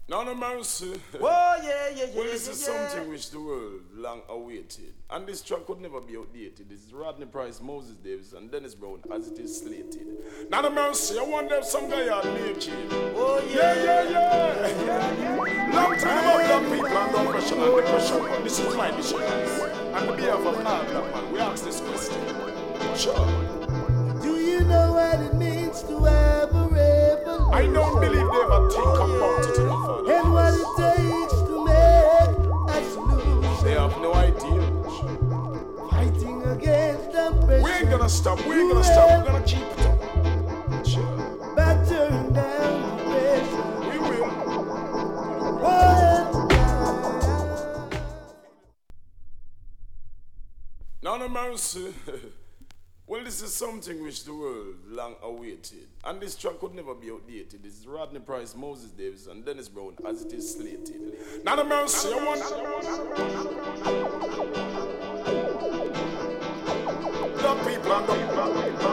Now no mercy. Oh, yeah, yeah, yeah. Well, this is yeah. something which the world long awaited. And this track could never be outdated. This is Rodney Price, Moses Davis, and Dennis Brown as it is slated. Now no mercy, I wonder if some guy are naked. Oh, Yeah. Long time about young people and oppression and depression. This is my mission. And on behalf of all black man, we ask this question. Sure. Do you know what it means to have a revolution? I don't believe they ever think about it enough, Father. And what it takes to make a solution. They have no idea. Fighting against oppression. We ain't gonna stop, we're gonna keep it up. Sure. Battering down oppression. We will. No mercy. Well, this is something which the world long awaited. And this track could never be outdated. This is Rodney Price, Moses Davis, and Dennis Brown as it is slated. No mercy, I want the people and the